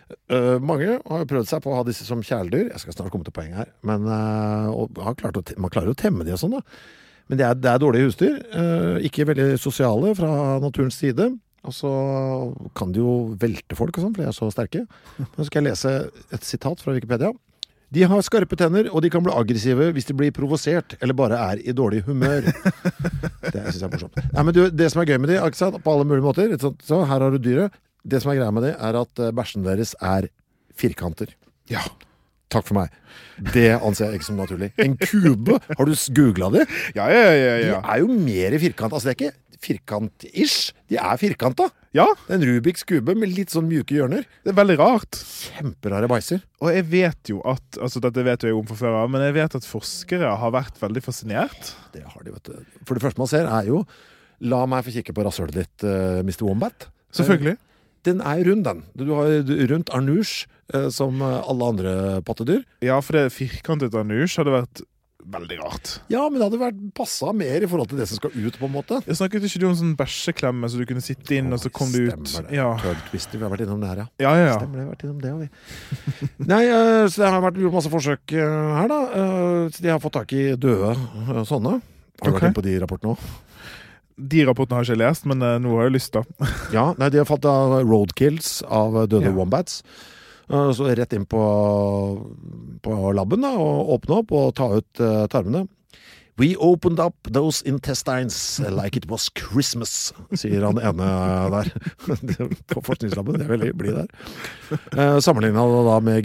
Uh, mange har prøvd seg på å ha disse som kjæledyr. Jeg skal snart komme til poenget her. Men uh, og har klart å, man klarer å temme de og sånn da. Men det er, det er dårlige husdyr. Uh, ikke veldig sosiale fra naturens side. Og så kan de jo velte folk og sånn, for de er så sterke. Nå skal jeg lese et sitat fra Wikipedia. De har skarpe tenner, og de kan bli aggressive hvis de blir provosert, eller bare er i dårlig humør. Det synes jeg er morsomt. Nei, men du, det som er gøy med de, på alle mulige måter, så her har du dyret. Det som er greia med det, er at bæsjen deres er firkanter. Ja. Takk for meg. Det anser jeg ikke som naturlig. En kube, har du googlet det? Ja, ja, ja, ja. De er jo mer firkant. Altså, det er ikke firkant-ish. De er firkanta. Ja. En Rubiks kube med litt sånn mjuke hjørner. Det er veldig rart. Kjemperare beiser. Og jeg vet jo at, altså dette vet jeg om for før av, men jeg vet at forskere har vært veldig fascinert. Det har de, vet du. For det første man ser er jo, la meg få kikke på rasshølet ditt, uh, mister Wombat. Selvfølgelig. Den er rund, den. Du har rundt arnusj, uh, som alle andre pattedyr. Ja, for det firkantet arnusj hadde vært veldig rart. Ja, men det hadde vært passet mer i forhold til det som skal ut, på en måte. Jeg snakket ikke du om sånn bæsjeklemme, så du kunne sitte inn, oh, og så kom du ut. Stemmer det. Ja. Turd Twister, vi har vært innom det her, ja. Ja, ja, ja. Stemmer det, vi har vært innom det, og vi. Nei, uh, så det har vært gjort masse forsøk uh, her, da. Uh, så de har fått tak i døde uh, sånne. Har du okay. vært inne på de rapportene også? De rapportene har jeg ikke lest, men uh, nå har jeg lyst da. Ja, nei, de har fått uh, roadkills av døde ja. Wombats. Uh, så rett inn på, på labben da, og åpne opp og ta ut uh, tarmene. We opened up those intestines like it was Christmas, sier han ene der på forskningslabben. Det er veldig blid der. Uh, sammenlignet da med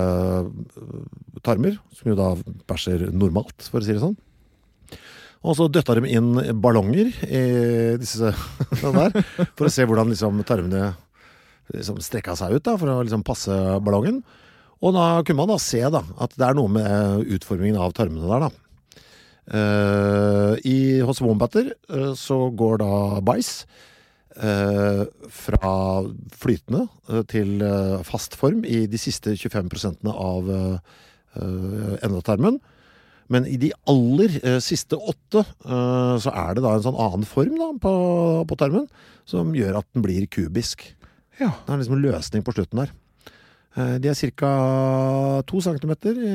grisetarmer, som jo da bæsjer normalt, for å si det sånn. Og så døtta de inn ballonger i disse der, for å se hvordan liksom, tarmene liksom, strekka seg ut da, for å liksom, passe ballongen. Og da kunne man da se da, at det er noe med utformingen av tarmene der da. Uh, i, hos wombatter uh, så går da bæsj uh, fra flytende uh, til uh, fast form i de siste tjuefem prosentene av uh, uh, endetarmen. Men i de aller uh, siste åtte uh, så er det da en sånn annen form da, på, på tarmen som gjør at den blir kubisk. Ja. Det er liksom en løsning på slutten der. Uh, de er cirka to centimeter i,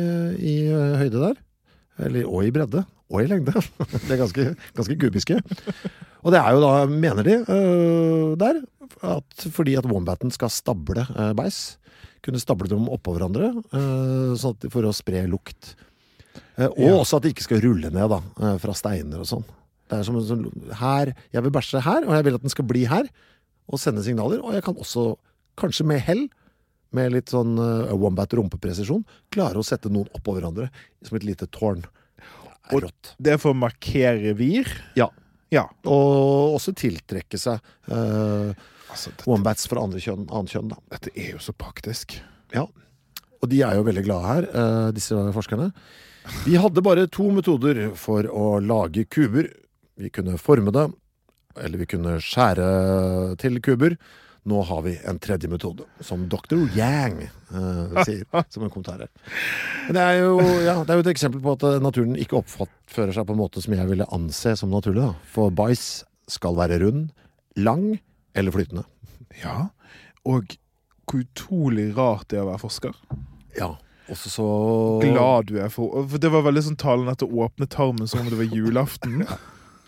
i uh, høyde der. Eller, og i bredde, og i lengde. Det er ganske, ganske kubiske. Og det er jo da, mener de, uh, der, at fordi at wombaten skal stable uh, beis, kunne stable dem oppå hverandre, uh, sånn at, for å spre lukt. Uh, og ja. Også at de ikke skal rulle ned da, uh, fra steiner og sånn. Det er som en sånn, her, jeg vil bæsje her, og jeg vil at den skal bli her, og sende signaler, og jeg kan også, kanskje med hell, med litt sånn uh, wombat-rumpepresisjon, klare å sette noen oppå hverandre som et lite tårn. Det er rått. Det er for å markere vir? Ja. Ja. Og også tiltrekke seg uh, altså, dette, wombats fra andre kjønn, annen kjønn da. Dette er jo så praktisk. Ja. Og de er jo veldig glade her, uh, disse forskerne. De hadde bare to metoder for å lage kuber. Vi kunne forme det, eller vi kunne skjære til kuber. Nå har vi en tredje metode, som doktor Yang uh, sier, som en kommentar her. Men det er, jo, ja, det er jo et eksempel på at naturen ikke oppfører seg på en måte som jeg ville anse som naturlig. Da. For bæsj skal være rund, lang eller flytende. Ja, og hvor utrolig rart det er å være forsker. Ja, også så... Glad du er for... For det var veldig sånn talen etter å åpne tarmen som om det var julaften. Ja.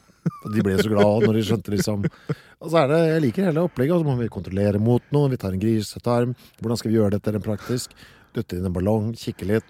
Og de ble så glad når de skjønte liksom og så er det, jeg liker hele opplegget og så må vi kontrollere mot noe, vi tar en grisetarm hvordan skal vi gjøre dette rent praktisk dytte inn en ballong, kikke litt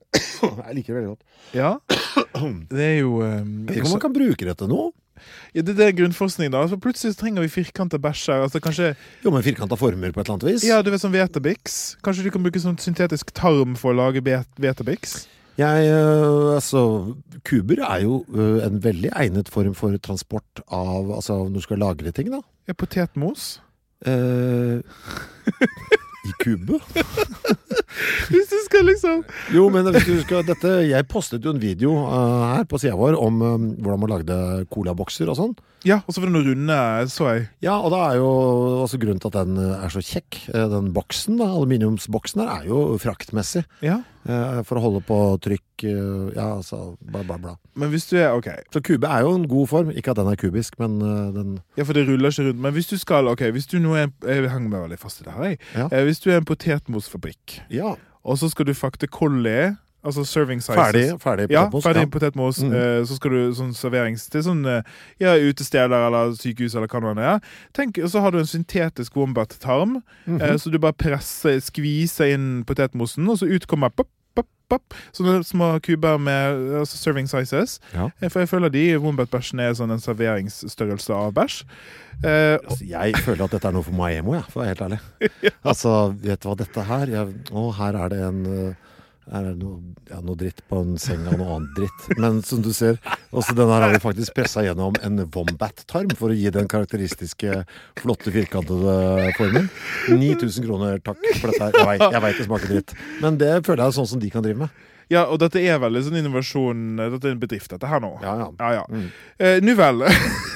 jeg liker det veldig godt ja, det er jo um, jeg vet ikke om man kan bruke dette nå ja, det er grunnforskning da for plutselig trenger vi firkantet bæsjer altså kanskje jo, men firkantet former på et eller annet vis ja, du vet som Vetabix kanskje du kan bruke sånn syntetisk tarm for å lage Vetabix Jeg, altså, kuber er jo en veldig egnet form for transport av, altså, når du skal lagre ting, da. Ja, potetmos. Eh, I kube. Hvis du skal liksom... Jo, men hvis du skal... Dette, jeg postet jo en video uh, her på siden vår om um, hvordan man lagde colabokser og sånn. Ja, og så var det noe runde, så jeg. Ja, og da er jo også grunnen til at den er så kjekk. Den boksen, da, aluminiumsboksen her, er jo fraktmessig. Ja. Uh, for å holde på trykk, uh, ja, altså, bla bla bla. Men hvis du er, ok. Så kube er jo en god form, ikke at den er kubisk, men uh, den... Ja, for det ruller ikke rundt. Men hvis du skal, ok, hvis du nå er... Jeg henger meg veldig fast i det her, jeg. Ja. Eh, hvis du er en potetmosfabrikk, ja. og så skal du fakte kolli, altså serving sizes. Ferdig, ferdig potetmos. Ja, ferdig ja. potetmos. Mm. Eh, så skal du sånn serverings til sånn, ja, utesteder eller sykehus eller hva det er. Tenk, og så har du en syntetisk wombat-tarm, mm-hmm. eh, så du bare presser, skviser inn potetmosen, og så utkommer pop, pop, pop, sånne små kuber med altså serving sizes. Ja. Eh, for jeg føler de wombat-bæsjen er sånn en serveringsstørrelse av bæsj. Eh, altså, jeg føler at dette er noe for meg hjemme, ja, for å være helt ærlig. ja. Altså, vet du hva dette her? Jeg, å, her er det en... Er det noe, ja, noe dritt på en seng og noe annet dritt. Men som du ser, også denne her har vi faktisk presset gjennom en wombat-tarm for å gi den karakteristiske, flotte, firkantede formen. ni tusen kroner, takk for dette her. Jeg vet, jeg vet det smaker dritt. Men det føler jeg er sånn som de kan drive med. Ja, og dette er veldig sånn innovasjon, dette er en bedrift, dette her nå. Ja, ja. ja, ja. Mm. Eh, nu vel.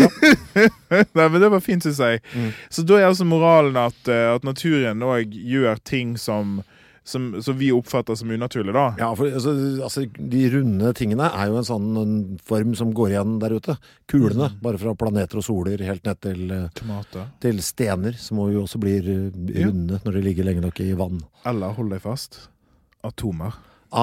Nei, men det var fint, synes jeg. Mm. Så da er altså moralen at, at naturen også gjør ting som... Som, som vi oppfatter som unaturlig da. Ja, for altså, altså, de runde tingene er jo en sånn en form som går igjen der ute. Kulene, mm. bare fra planeter og soler helt ned til, til stener, som jo også blir runde ja. Når de ligger lenge nok i vann. Eller, hold deg fast, atomer.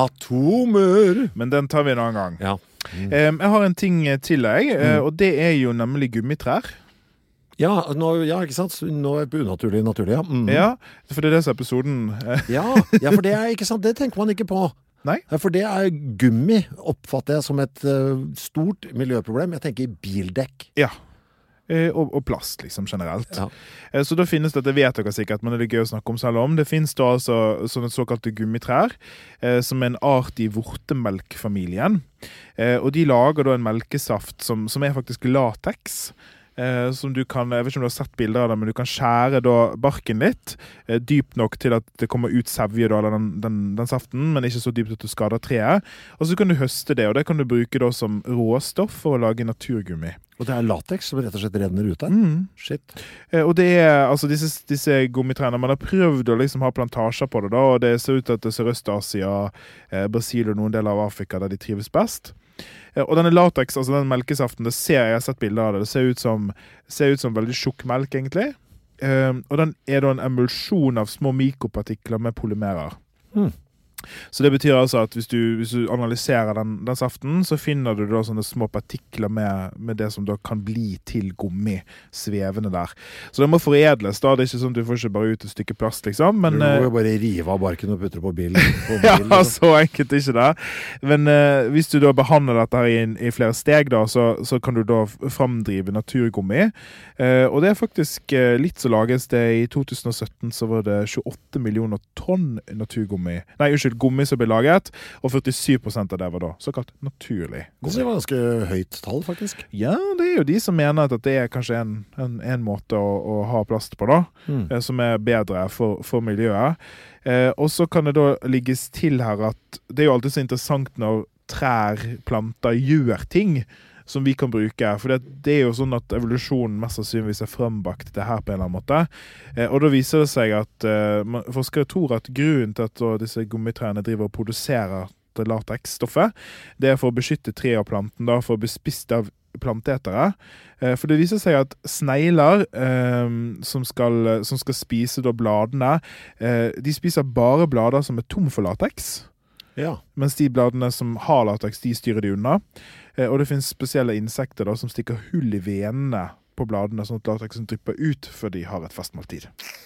Atomer! Men den tar vi en annen gang. Ja. Mm. Um, jeg har en ting til deg, mm. og det er jo nemlig gummitrær. Ja, nå, ja, ikke sant? Nå er det på unaturlig naturlig, ja. Mm. Ja, for det er det som er episoden. ja, ja, for det er ikke sant, det tenker man ikke på. Nei. For det er gummi, oppfatter jeg som et uh, stort miljøproblem. Jeg tenker bildekk. Ja, eh, og, og plast liksom generelt. Ja. Eh, så da finnes det, det vet dere sikkert, men det er gøy å snakke om selv om. Det finnes da altså sånne såkalte gummitrær, eh, som er en art i vortemelkfamilien. Eh, og de lager da en melkesaft som, som er faktisk latex. Eh, som du kan, jeg vet ikke om du har sett bilder av det, men du kan skjære da barken litt, eh, dypt nok til at det kommer ut sevje da, eller den, den, den saften, men ikke så dypt at du skader treet. Og så kan du høste det, og det kan du bruke da som råstoff for å lage naturgummi. Og det er latex som rett og slett renner ut der? Mm. Shit. Eh, og det er, altså disse, disse gummitrærne, man har prøvd å liksom ha plantasjer på det da, og det ser ut til at det er Sørøst-Asia, eh, Brasil og noen deler av Afrika der de trives best. Og denne latex, altså den melkesaften, det ser jeg har sett bilder av det. Det ser ut som, ser ut som veldig tjukk melk, egentlig. Um, og den er da en emulsjon av små mikropartikler med polymerer. Mm. Så det betyr altså at hvis du, hvis du analyserer den, den saften, så finner du da sånne små partikler med, med det som da kan bli til gummi svevende der. Så det må foredles da, det er ikke sånn at du får ikke bare ut et stykke plast liksom. Men, du må jo bare rive av barken og putte det på bilen. På ja, bil, liksom. Så enkelt ikke det. Men uh, hvis du da behandler dette her i, i flere steg da, så, så kan du da framdrive naturgummi. Uh, og det er faktisk uh, litt så lages det i to tusen og sytten så var det tjueåtte millioner tonn naturgummi. Nei, unnskyld, gummi som ble laget, og førtisju prosent av det var da såkalt naturlig gummi. Det var ganske høyt tall, faktisk. Ja, det er jo de som mener at det er kanskje en, en, en måte å, å ha plast på da, mm. eh, som er bedre for, for miljøet. Eh, og så kan det da ligges til her at det er jo alltid så interessant når trær, planter gjør ting som vi kan bruke, for det, det er jo sånn at evolusjonen mest sannsynligvis er frembakt det her på en eller annen måte. Eh, og da viser det seg at eh, forskere tror at grunnen til at uh, disse gummitrærne driver og produserer det latex-stoffet, det er for å beskytte tre av planten, da, for å bli spist av plantetere. Eh, for det viser seg at snegler eh, som, skal, som skal spise da bladene, eh, de spiser bare blader som er tom for latex. Ja. Mens de bladene som har latex, de styrer de unna. Eh, og det finnes spesielle insekter da, som stikker hull i venene på bladene, sånn at lateksen drypper ut før de har et fastmåltid.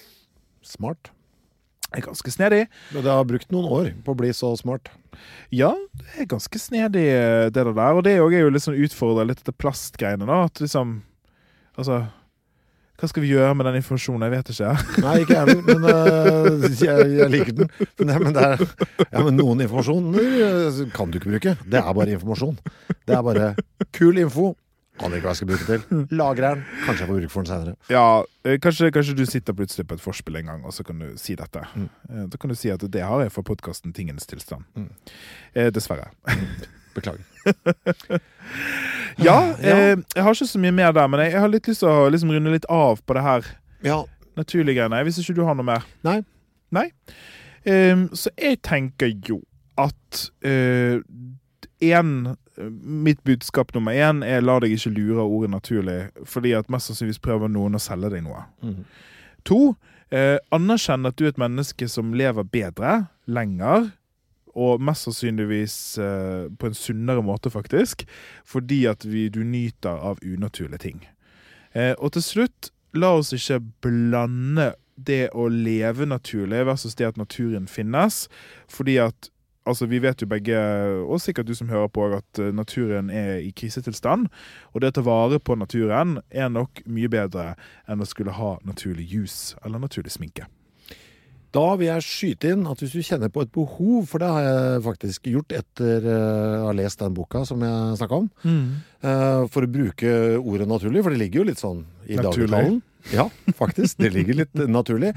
Smart. Det er ganske snedig. Men det har brukt noen år på å bli så smart. Ja, det er ganske snedig det der. Og det er jo litt sånn utfordret litt etter plastgreiene da, at liksom, altså... Hva skal vi gjøre med den informasjonen? Jeg vet ikke. Nei, ikke jeg, men uh, jeg, jeg liker den. Men, men, det er, ja, men noen informasjon kan du ikke bruke. Det er bare informasjon. Det er bare kul info. Aner ikke hva jeg skal bruke til. Lagrer den. Kanskje jeg får bruke for den senere. Ja, kanskje, kanskje du sitter plutselig på et forspill en gang, og så kan du si dette. Mm. Da kan du si at det har jeg for podcasten Tingenes tilstand. Mm. Eh, dessverre. Beklager. ja, eh, jeg har ikke så mye mer der, men jeg, jeg har litt lyst til å liksom runde litt av på det her ja. naturlige greiene. Hvis ikke du har noe mer. Nei. Nei. Eh, så jeg tenker jo at eh, en mitt budskap nummer én er la deg ikke lure av ordet naturlig, fordi at mest sannsynligvis prøver noen å selge deg noe. Mm. To, eh, anerkjenn at du er et menneske som lever bedre, lenger, og mest sannsynligvis eh, på en sunnere måte faktisk, fordi at vi, du nyter av unaturlige ting. Eh, og til slutt, la oss ikke blande det å leve naturlig versus det at naturen finnes, fordi at altså, vi vet jo begge, og sikkert du som hører på, at naturen er i krisetilstand, og det å ta vare på naturen er nok mye bedre enn å skulle ha naturlig jus eller naturlig sminke. Da vil jeg skyte inn at hvis du kjenner på et behov, for det har jeg faktisk gjort etter å ha lest den boka som jeg snakket om, mm. for å bruke ordet naturlig, for det ligger jo litt sånn i dagligtalen. Ja, faktisk, det ligger litt naturlig.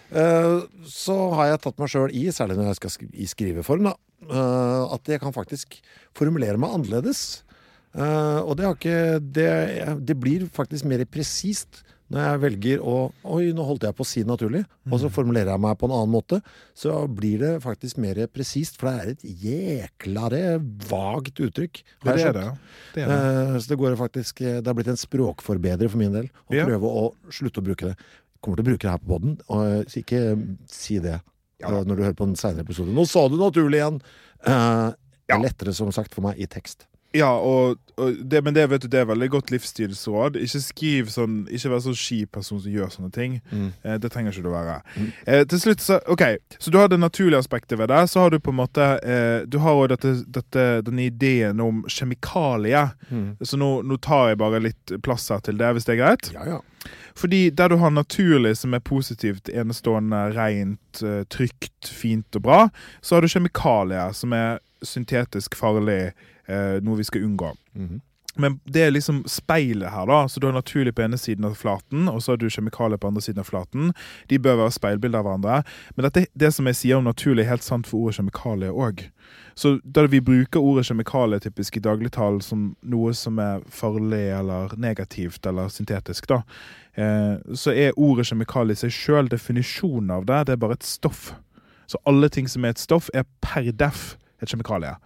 Så har jeg tatt meg selv i, særlig når jeg skal sk- i skriveform, da, at jeg kan faktisk formulere meg annerledes. Og det, har ikke, det, det blir faktisk mer presist når jeg velger å, oi, nå holdt jeg på å si naturlig, og så formulerer jeg meg på en annen måte, så blir det faktisk mer presist, for det er et jæklare vagt uttrykk. Det er det, det er det. Så det går faktisk, det har blitt en språkforbedrer for min del, å ja. prøve å slutte å bruke det. Kommer til å bruke det her på podden, og ikke si det ja. når du hører på en senere episode. Nå sa du naturlig igjen. Uh, det er lettere, som sagt, for meg i tekst. Ja, og, og det, men det vet du, det er veldig godt livsstilsråd. Ikke skriv sånn, ikke vær sånn skip person som gjør sånne ting. Mm. Eh, det trenger ikke du være. Mm. Eh, til slutt, så, ok, så du har det naturlige aspektet ved det, så har du på en måte, eh, du har jo dette, dette, denne ideen om kjemikalier. Mm. Så nå, nå tar jeg bare litt plass her til det, hvis det er greit. Ja, ja. Fordi der du har naturlig som er positivt, enestående, rent, trygt, fint og bra, så har du kjemikalier som er syntetisk farlig, eh, noe vi skal unngå. Mm-hmm. Men det er liksom speilet her da, så du har naturlig på ene siden av flaten, og så har du kjemikalier på andre siden av flaten. De bør være speilbilder av hverandre. Men dette, det som jeg sier om naturlig, er helt sant for ordet kjemikalier også. Så da vi bruker ordet kjemikalier typisk i dagligtall som noe som er farlig eller negativt eller syntetisk da, eh, så er ordet kjemikalier i seg selv, definisjonen av det, det er bare et stoff. Så alle ting som er et stoff er per def et kjemikalie.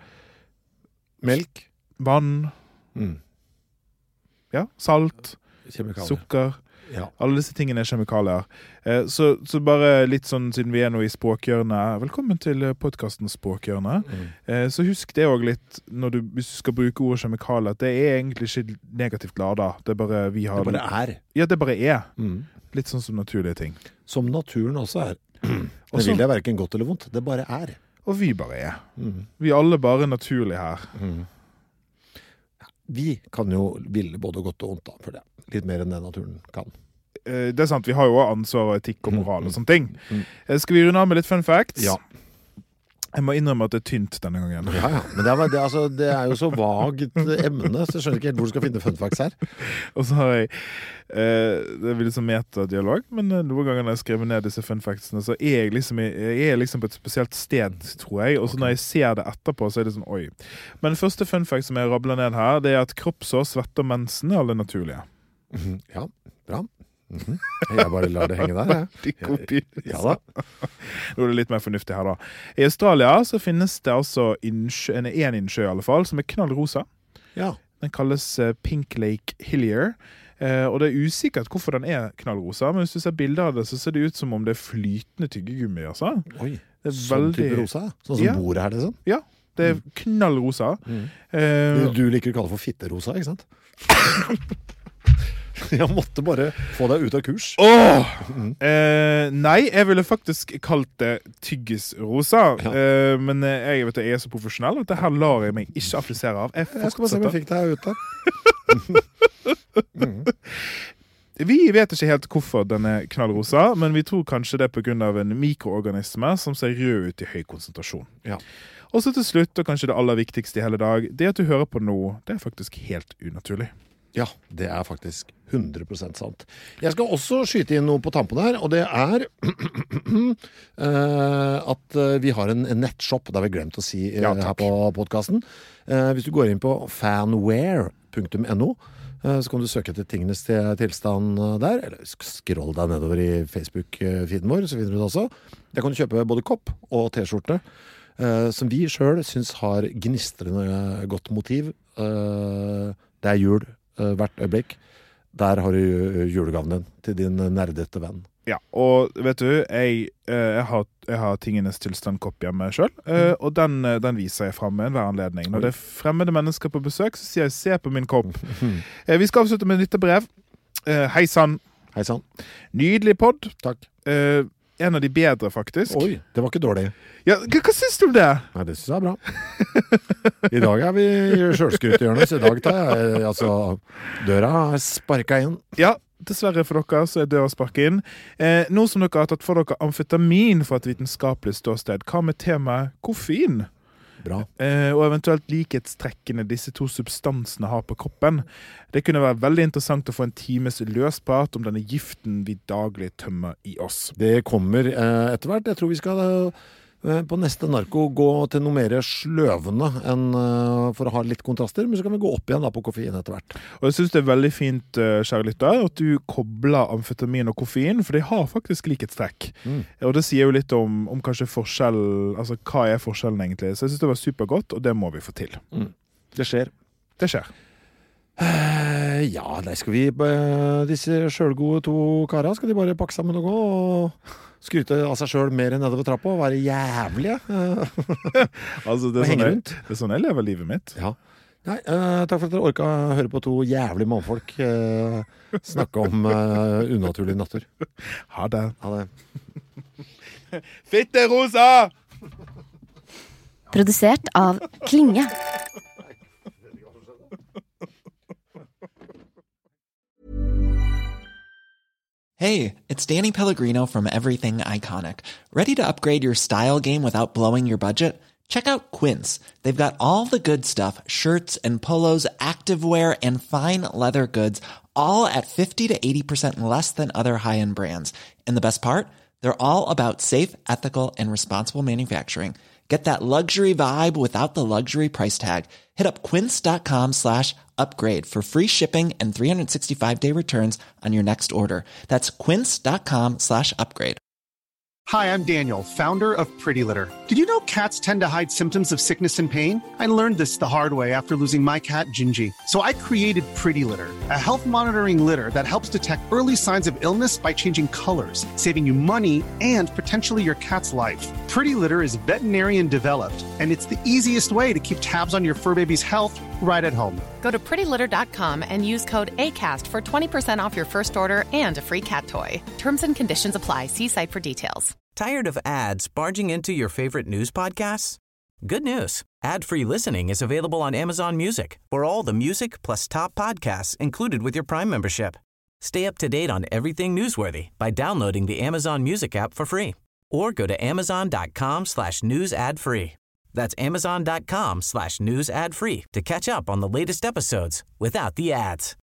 Melk. Vann. Mm. Ja, salt. Sukker. Ja. Alle disse tingene er kjemikalier. Eh, så, så bare litt sånn, siden vi er nå i språkhjørnet, velkommen til podcasten Språkhjørnet. Mm. Eh, så husk det også litt, når du, hvis du skal bruke ordet kjemikalier, at det er egentlig ikke negativt ladet. Det er bare vi har... Det bare er. Ja, det bare er. Mm. Litt sånn som naturlige ting. Som naturen også er. Det vil jeg hverken godt eller vondt. Det bare er. Og vi bare er. Mm. Vi er alle bare naturlige her. Mm. Vi kan jo ville både godt og vondt da, for det. Litt mer enn det naturen kan. Eh, det er sant, vi har jo ansvar og etikk og moral og sånne ting. Mm. Eh, skal vi runde av med litt fun facts? Ja. Jeg må innrømme at det er tynt denne gangen. Ja, ja. Men det er, det, altså, det er jo så vagt emne, så jeg skjønner ikke helt hvor du skal finne fun facts her. Og så har jeg, eh, det blir liksom metadialog, men noen ganger når jeg skriver ned disse fun factsene, så er jeg liksom, jeg er liksom på et spesielt sted, tror jeg. Og så når jeg ser det etterpå, så er det sånn, oi. Men første fun fact som jeg rabler ned her, det er at kroppsår, svette og mensen er alle naturlige. Mm-hmm. Ja, bra. Mm-hmm. Jeg bare lar det henge der, jeg. De kopier. Ja da. Nå er det litt mer fornuftig her da. I Australia så finnes det altså innsjø, en, en innsjø i alle fall, som er knallrosa. Ja. Den kalles uh, Pink Lake Hillier. Uh, og det er usikkert hvorfor den er knallrosa, men hvis du ser bilder av det, så ser det ut som om det er flytende tyggegummi, altså. Oi, det er sånn veldig... type rosa? Sånn som ja. Bordet her, liksom? Ja, det er knallrosa. Mm. Uh, du liker å kalle det for fitterosa, ikke sant? Jeg måtte bare få deg ut av kurs. Åh! Mm. Eh, nei, jeg ville faktisk kalt det tyggisrosa. Ja. Eh, men jeg, vet du, jeg er så profesjonell at det her lar jeg meg ikke applisere av. Jeg, jeg skal bare se om jeg fikk deg ut der. mm. Vi vet ikke helt hvorfor den er knallrosa, men vi tror kanskje det er på grunn av en mikroorganisme som ser rød ut i høy konsentrasjon. Ja. Og så til slutt, og kanskje det aller viktigste i hele dag, det at du hører på nå, det er faktisk helt unaturlig. Ja, det er faktisk hundre prosent sant. Jeg skal også skyte inn noe på tampen her, og det er at vi har en nettshop, det har vi glemt å si ja, her på podcasten. Hvis du går inn på fanware punktum no, så kan du søke etter tingenes tilstand der, eller scroll deg nedover i Facebook-feeden vår, så finner du det også. Der kan du kjøpe både kopp og t-skjorte, som vi selv synes har gnistrende godt motiv. Det er jul hvert øyeblikk. Der har du julegaven din til din nerdete venn. Ja, og vet du, jeg, jeg, har, jeg har tingenes tilstand-kopp hjemme selv, mm. og den, den viser jeg frem med en hver anledning. Når det er fremmede mennesker på besøk, så sier jeg, se på min kopp. Mm. Vi skal avslutte med et nyttebrev. Hei sann. Hei sann. Nydelig podd. Takk. En av de bedre, faktisk. Oi, det var ikke dårlig. Ja, hva, hva synes du om det? Nei, det synes jeg er bra. I dag er vi i selvskrythjørnet, så i dag tar jeg, altså, døra er sparket inn. Ja, dessverre for dere så er døra sparket inn. Eh, nå som dere har tatt for dere amfetamin for et vitenskapelig ståsted, hva med temaet koffein? Bra. Eh, og eventuelt likhetstrekkene disse to substansene har på kroppen. Det kunne være veldig interessant å få en times løsprat om denne giften vi daglig tømmer i oss. Det kommer eh, etter hvert. Jeg tror vi skal eh, på neste narko gå til noe mer sløvende enn eh, for å ha litt kontraster, men så kan vi gå opp igjen da på koffein etter hvert. Og jeg synes det er veldig fint, uh, kjære lytter, at du kobler amfetamin og koffein, for de har faktisk likhetstrekk. Mm. Og det sier jo litt om, om kanskje forskjell, altså hva er forskjellen egentlig. Så jeg synes det var supergodt, og det må vi få til. Mm. Det skjer. Det skjer. Uh, ja, der skal vi, uh, disse selvgode to karer, skal de bare pakke sammen og gå, og skryte av seg selv mer enn nedover trappa, og være jævlige. altså, det er, sånn jeg, det er sånn jeg lever livet mitt. Ja. Nei, uh, takk for at dere orket å høre på to jævlige mannfolk uh, snakke om uh, unaturlig natur. Ha det. Ha det. Fitte rosa! Produsert av Klinge. Hey, it's Danny Pellegrino from Everything Iconic. Ready to upgrade your style game without blowing your budget? Check out Quince. They've got all the good stuff, shirts and polos, activewear, and fine leather goods, all at fifty to eighty percent less than other high-end brands. And the best part? They're all about safe, ethical, and responsible manufacturing. Get that luxury vibe without the luxury price tag. Hit up quince.com slash upgrade for free shipping and three sixty-five day returns on your next order. That's quince.com slash upgrade. Hi, I'm Daniel, founder of Pretty Litter. Did you know cats tend to hide symptoms of sickness and pain? I learned this the hard way after losing my cat, Gingy. So I created Pretty Litter, a health monitoring litter that helps detect early signs of illness by changing colors, saving you money and potentially your cat's life. Pretty Litter is veterinarian developed, and it's the easiest way to keep tabs on your fur baby's health right at home. Go to pretty litter dot com and use code ACAST for twenty percent off your first order and a free cat toy. Terms and conditions apply. See site for details. Tired of ads barging into your favorite news podcasts? Good news. Ad-free listening is available on Amazon Music for all the music plus top podcasts included with your Prime membership. Stay up to date on everything newsworthy by downloading the Amazon Music app for free or go to amazon.com slash news ad free. That's amazon.com slash news ad free to catch up on the latest episodes without the ads.